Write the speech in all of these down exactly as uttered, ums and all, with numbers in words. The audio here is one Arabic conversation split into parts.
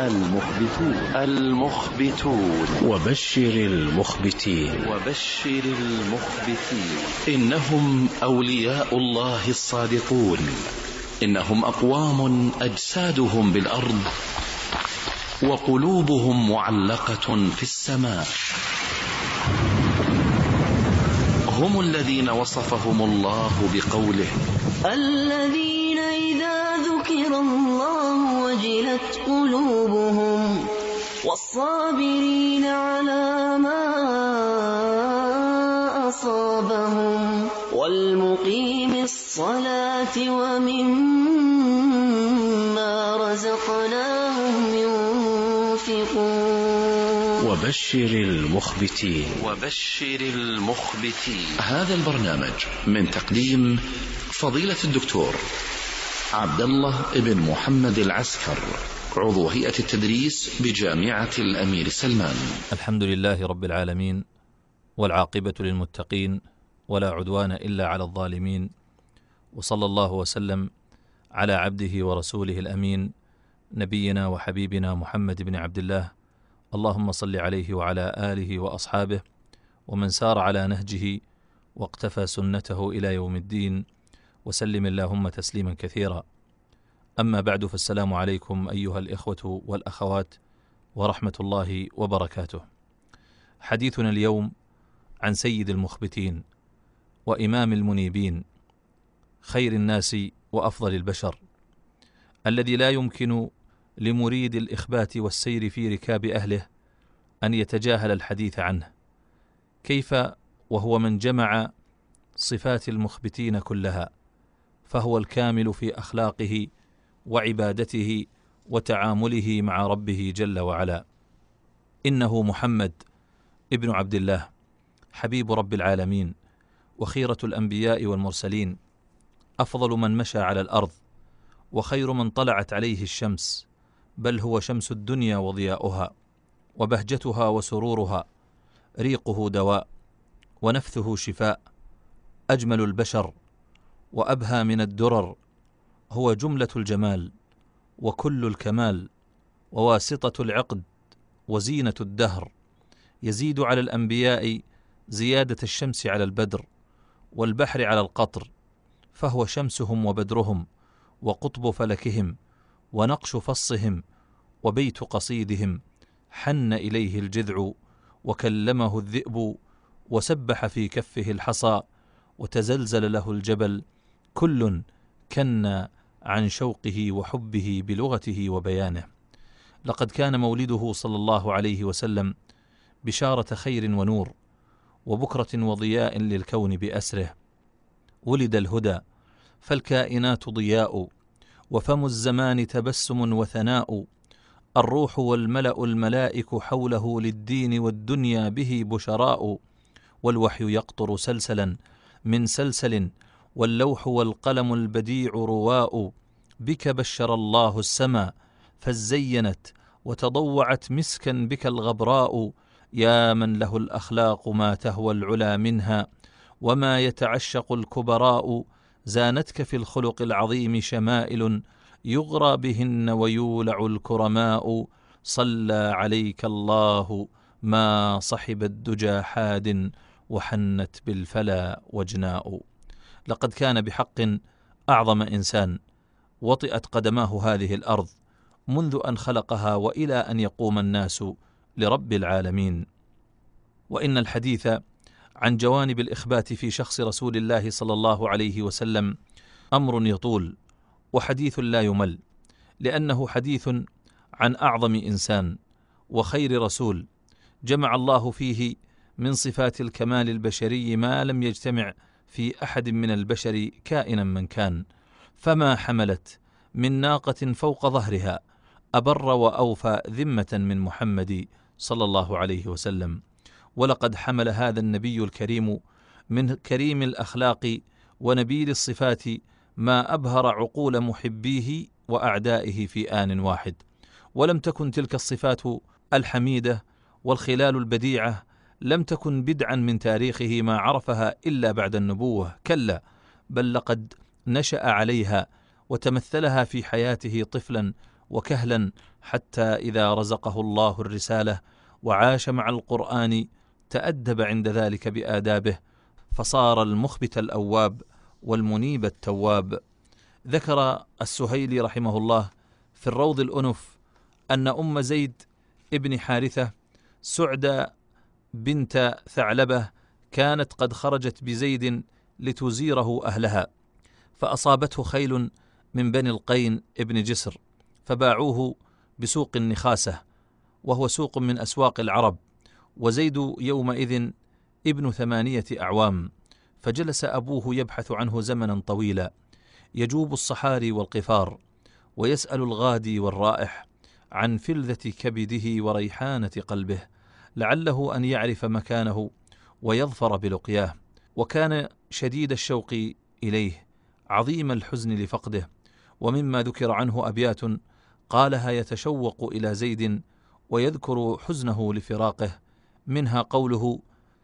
المخبتون المخبتون وبشر المخبتين وبشر المخبتين إنهم أولياء الله الصادقون، إنهم أقوام أجسادهم بالأرض وقلوبهم معلقة في السماء. هم الذين وصفهم الله بقوله: الذين إذا ذكر الله وجلت قلوبهم والصابرين على ما أصابهم والمقيم الصلاة ومما رزقناهم ينفقون. وبشر المخبتين وبشر المخبتين. هذا البرنامج من تقديم فضيلة الدكتور عبد الله بن محمد العسكر، عضو هيئة التدريس بجامعة الأمير سلمان. الحمد لله رب العالمين، والعاقبة للمتقين، ولا عدوان إلا على الظالمين، وصلى الله وسلم على عبده ورسوله الأمين نبينا وحبيبنا محمد بن عبد الله. اللهم صل عليه وعلى آله وأصحابه ومن سار على نهجه واقتفى سنته إلى يوم الدين، وسلم اللهم تسليما كثيرا. أما بعد، فالسلام عليكم أيها الإخوة والأخوات ورحمة الله وبركاته. حديثنا اليوم عن سيد المخبتين وإمام المنيبين، خير الناس وأفضل البشر، الذي لا يمكن لمريد الإخبات والسير في ركاب أهله أن يتجاهل الحديث عنه، كيف وهو من جمع صفات المخبتين كلها، فهو الكامل في أخلاقه وعبادته وتعامله مع ربه جل وعلا. إنه محمد ابن عبد الله، حبيب رب العالمين، وخيرة الأنبياء والمرسلين، أفضل من مشى على الأرض، وخير من طلعت عليه الشمس، بل هو شمس الدنيا وضياؤها وبهجتها وسرورها، ريقه دواء ونفثه شفاء، أجمل البشر وأبهى من الدرر، هو جملة الجمال وكل الكمال، وواسطة العقد وزينة الدهر، يزيد على الأنبياء زيادة الشمس على البدر والبحر على القطر، فهو شمسهم وبدرهم وقطب فلكهم ونقش فصهم وبيت قصيدهم. حن إليه الجذع وكلمه الذئب، وسبح في كفه الحصى وتزلزل له الجبل، كل كن عن شوقه وحبه بلغته وبيانه. لقد كان مولده صلى الله عليه وسلم بشارة خير ونور وبكرة وضياء للكون بأسره. ولد الهدى فالكائنات ضياء، وفم الزمان تبسم وثناء، الروح والملأ الملائك حوله للدين والدنيا به بشراء، والوحي يقطر سلسلا من سلسل، واللوح والقلم البديع رواء، بك بشر الله السماء فزينت وتضوعت مسكا بك الغبراء، يا من له الأخلاق ما تهوى العلا منها، وما يتعشق الكبراء، زانتك في الخلق العظيم شمائل، يغرى بهن ويولع الكرماء، صلى عليك الله ما صحب الدجى حاد، وحنت بالفلا وجناء. لقد كان بحق أعظم إنسان وطئت قدماه هذه الأرض منذ أن خلقها وإلى أن يقوم الناس لرب العالمين. وإن الحديث عن جوانب الإخبات في شخص رسول الله صلى الله عليه وسلم أمر يطول وحديث لا يمل، لأنه حديث عن أعظم إنسان وخير رسول، جمع الله فيه من صفات الكمال البشري ما لم يجتمع في أحد من البشر كائنا من كان. فما حملت من ناقة فوق ظهرها أبر وأوفى ذمة من محمد صلى الله عليه وسلم. ولقد حمل هذا النبي الكريم من كريم الأخلاق ونبيل الصفات ما أبهر عقول محبيه وأعدائه في آن واحد. ولم تكن تلك الصفات الحميدة والخلال البديعة لم تكن بدعا من تاريخه ما عرفها إلا بعد النبوة، كلا، بل لقد نشأ عليها وتمثلها في حياته طفلا وكهلا، حتى إذا رزقه الله الرسالة وعاش مع القرآن تأدب عند ذلك بآدابه، فصار المخبت الأواب والمنيب التواب. ذكر السهيلي رحمه الله في الروض الأنف أن أم زيد ابن حارثة سعد بنت ثعلبة كانت قد خرجت بزيد لتزيره أهلها، فأصابته خيل من بني القين ابن جسر، فباعوه بسوق النخاسة، وهو سوق من أسواق العرب، وزيد يومئذ ابن ثمانية أعوام. فجلس أبوه يبحث عنه زمنا طويلا، يجوب الصحاري والقفار، ويسأل الغادي والرائح عن فلذة كبده وريحانة قلبه، لعله أن يعرف مكانه ويظفر بلقياه. وكان شديد الشوق إليه عظيم الحزن لفقده. ومما ذكر عنه أبيات قالها يتشوق إلى زيد ويذكر حزنه لفراقه، منها قوله: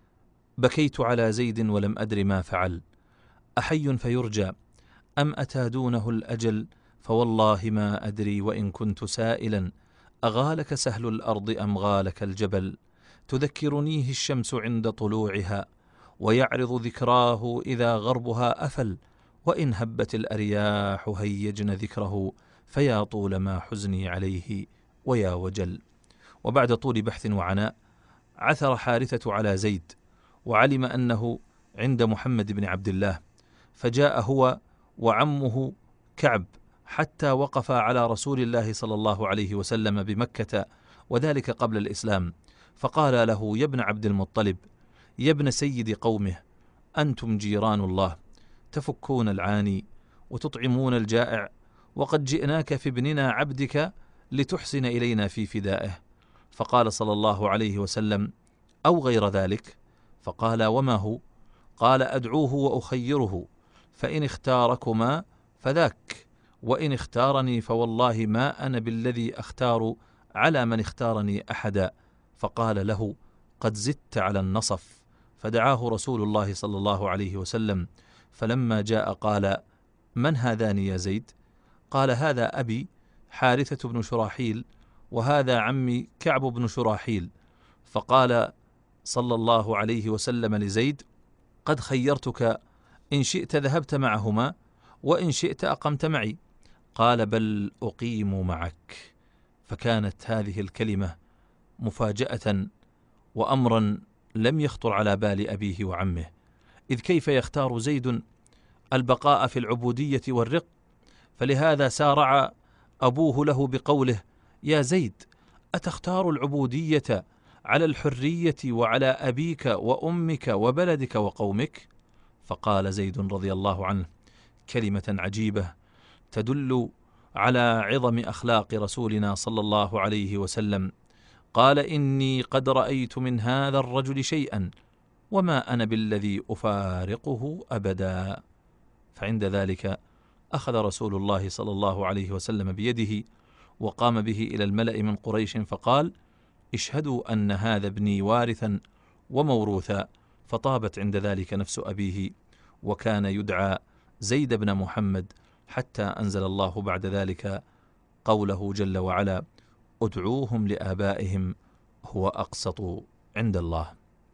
بكيت على زيد ولم أدر ما فعل، أحي فيرجى أم أتى دونه الأجل، فوالله ما أدري وإن كنت سائلا، أغالك سهل الأرض أم غالك الجبل، تذكرنيه الشمس عند طلوعها، ويعرض ذكراه إذا غربها أفل، وإن هبت الأرياح هيجن ذكره، فيا طول ما حزني عليه ويا وجل. وبعد طول بحث وعناء عثر حارثة على زيد، وعلم أنه عند محمد بن عبد الله، فجاء هو وعمه كعب حتى وقف على رسول الله صلى الله عليه وسلم بمكة، وذلك قبل الإسلام، فقال له: يا ابن عبد المطلب، يا ابن سيد قومه، أنتم جيران الله، تفكون العاني وتطعمون الجائع، وقد جئناك في ابننا عبدك لتحسن إلينا في فدائه. فقال صلى الله عليه وسلم: أو غير ذلك؟ فقال: وما هو؟ قال: أدعوه وأخيره، فإن اختاركما فذاك، وإن اختارني فوالله ما أنا بالذي أختار على من اختارني أحدا. فقال له: قد زدت على النصف. فدعاه رسول الله صلى الله عليه وسلم، فلما جاء قال: من هذان يا زيد؟ قال: هذا أبي حارثة بن شراحيل، وهذا عمي كعب بن شراحيل. فقال صلى الله عليه وسلم لزيد: قد خيرتك، إن شئت ذهبت معهما، وإن شئت أقمت معي. قال: بل أقيم معك. فكانت هذه الكلمة مفاجأة وأمرا لم يخطر على بال أبيه وعمه، إذ كيف يختار زيد البقاء في العبودية والرق؟ فلهذا سارع أبوه له بقوله: يا زيد، أتختار العبودية على الحرية وعلى أبيك وأمك وبلدك وقومك؟ فقال زيد رضي الله عنه كلمة عجيبة تدل على عظم أخلاق رسولنا صلى الله عليه وسلم. قال: إني قد رأيت من هذا الرجل شيئا، وما أنا بالذي أفارقه أبدا. فعند ذلك أخذ رسول الله صلى الله عليه وسلم بيده وقام به إلى الملأ من قريش، فقال: اشهدوا أن هذا ابني وارثا وموروثا. فطابت عند ذلك نفس أبيه، وكان يدعى زيد بن محمد، حتى أنزل الله بعد ذلك قوله جل وعلا: ادعوهم لآبائهم هو أقسط عند الله.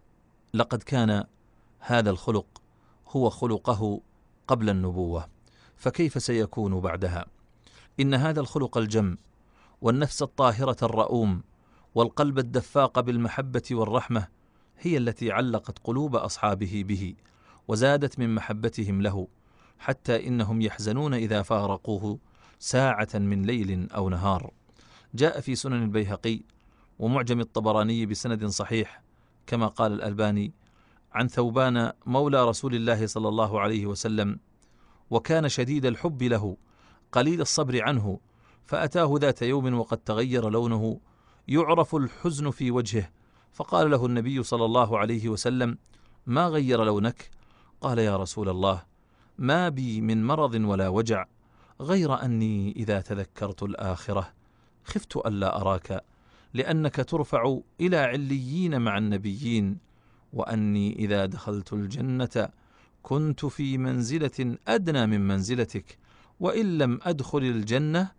لقد كان هذا الخلق هو خلقه قبل النبوة، فكيف سيكون بعدها؟ إن هذا الخلق الجم والنفس الطاهرة الرؤوم والقلب الدفاق بالمحبة والرحمة هي التي علقت قلوب أصحابه به وزادت من محبتهم له، حتى إنهم يحزنون إذا فارقوه ساعة من ليل أو نهار. جاء في سنن البيهقي ومعجم الطبراني بسند صحيح كما قال الألباني عن ثوبان مولى رسول الله صلى الله عليه وسلم، وكان شديد الحب له قليل الصبر عنه، فأتاه ذات يوم وقد تغير لونه يعرف الحزن في وجهه، فقال له النبي صلى الله عليه وسلم: ما غير لونك؟ قال: يا رسول الله، ما بي من مرض ولا وجع، غير أني إذا تذكرت الآخرة خفت ألا أراك، لأنك ترفع إلى عليين مع النبيين، وأني إذا دخلت الجنة كنت في منزلة أدنى من منزلتك، وإن لم أدخل الجنة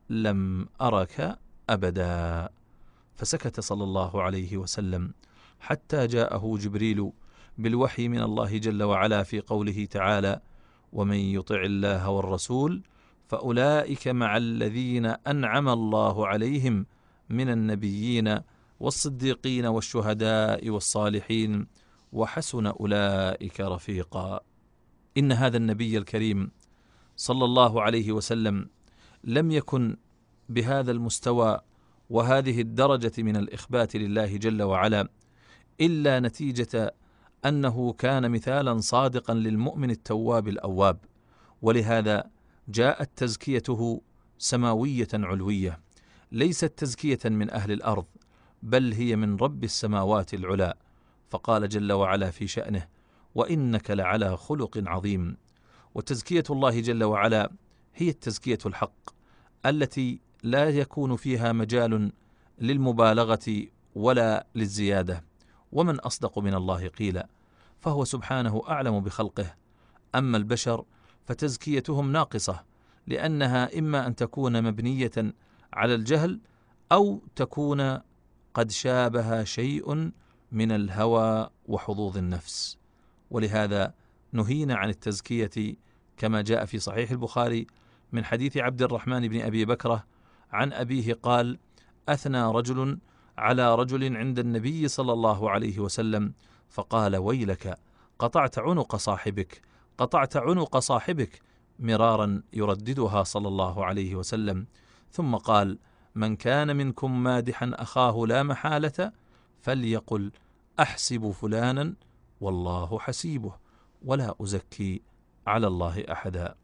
لم أرك أبدا. فسكت صلى الله عليه وسلم حتى جاءه جبريل بالوحي من الله جل وعلا في قوله تعالى: ومن يطع الله والرسول فأولئك مع الذين أنعم الله عليهم من النبيين والصديقين والشهداء والصالحين وحسن أولئك رفيقا. إن هذا النبي الكريم صلى الله عليه وسلم لم يكن بهذا المستوى وهذه الدرجة من الإخبات لله جل وعلا إلا نتيجة أنه كان مثالا صادقا للمؤمن التواب الأواب، ولهذا جاءت تزكيته سماوية علوية، ليست تزكية من أهل الأرض، بل هي من رب السماوات العلا. فقال جل وعلا في شأنه: وإنك لعلى خلق عظيم. وتزكية الله جل وعلا هي التزكية الحق التي لا يكون فيها مجال للمبالغة ولا للزيادة. ومن أصدق من الله قيلا، فهو سبحانه أعلم بخلقه. أما البشر فتزكيتهم ناقصة، لأنها إما أن تكون مبنية على الجهل أو تكون قد شابه شيء من الهوى وحظوظ النفس. ولهذا نهينا عن التزكية كما جاء في صحيح البخاري من حديث عبد الرحمن بن أبي بكرة عن أبيه قال: أثنى رجل على رجل عند النبي صلى الله عليه وسلم فقال: ويلك قطعت عنق صاحبك قطعت عنق صاحبك مرارا يرددها صلى الله عليه وسلم. ثم قال: من كان منكم مادحا أخاه لا محالة فليقل أحسب فلانا والله حسيبه ولا أزكي على الله أحدا.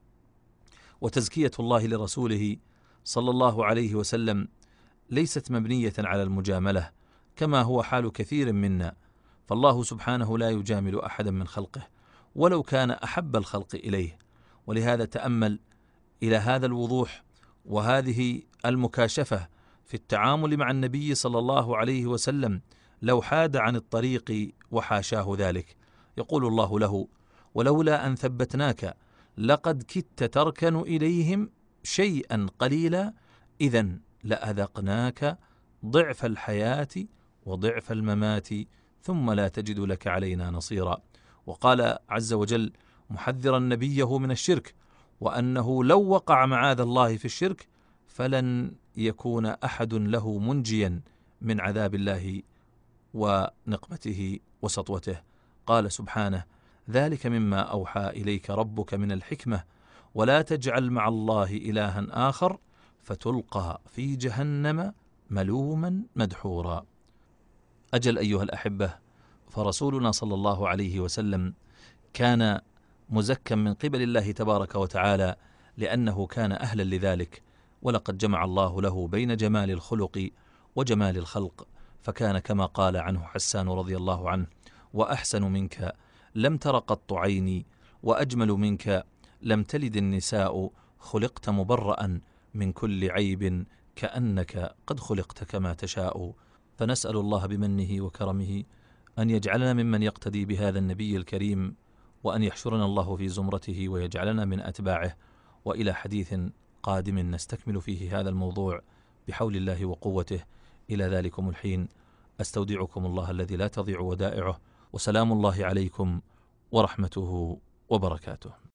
وتزكية الله لرسوله صلى الله عليه وسلم ليست مبنية على المجاملة كما هو حال كثير منا، فالله سبحانه لا يجامل أحدا من خلقه ولو كان أحب الخلق إليه. ولهذا تأمل إلى هذا الوضوح وهذه المكاشفة في التعامل مع النبي صلى الله عليه وسلم لو حاد عن الطريق وحاشاه ذلك. يقول الله له: ولولا أن ثبتناك لقد كدت تركن إليهم شيئا قليلا إذن لأذقناك ضعف الحياة وضعف الممات ثم لا تجد لك علينا نصيرا. وقال عز وجل محذرا نبيه من الشرك، وأنه لو وقع معاذ الله في الشرك فلن يكون أحد له منجيا من عذاب الله ونقمته وسطوته. قال سبحانه: ذلك مما أوحى إليك ربك من الحكمة ولا تجعل مع الله إلها آخر فتلقى في جهنم ملوما مدحورا. أجل أيها الأحبة، فرسولنا صلى الله عليه وسلم كان مزكا من قبل الله تبارك وتعالى لأنه كان أهلا لذلك، ولقد جمع الله له بين جمال الخلق وجمال الخلق، فكان كما قال عنه حسان رضي الله عنه: وأحسن منك لم تر قط عيني وأجمل منك لم تلد النساء خلقت مبرأ من كل عيب كأنك قد خلقت كما تشاء. فنسأل الله بمنه وكرمه أن يجعلنا ممن يقتدي بهذا النبي الكريم، وأن يحشرنا الله في زمرته ويجعلنا من أتباعه. وإلى حديث قادم نستكمل فيه هذا الموضوع بحول الله وقوته. إلى ذلكم الحين أستودعكم الله الذي لا تضيع ودائعه، وسلام الله عليكم ورحمته وبركاته.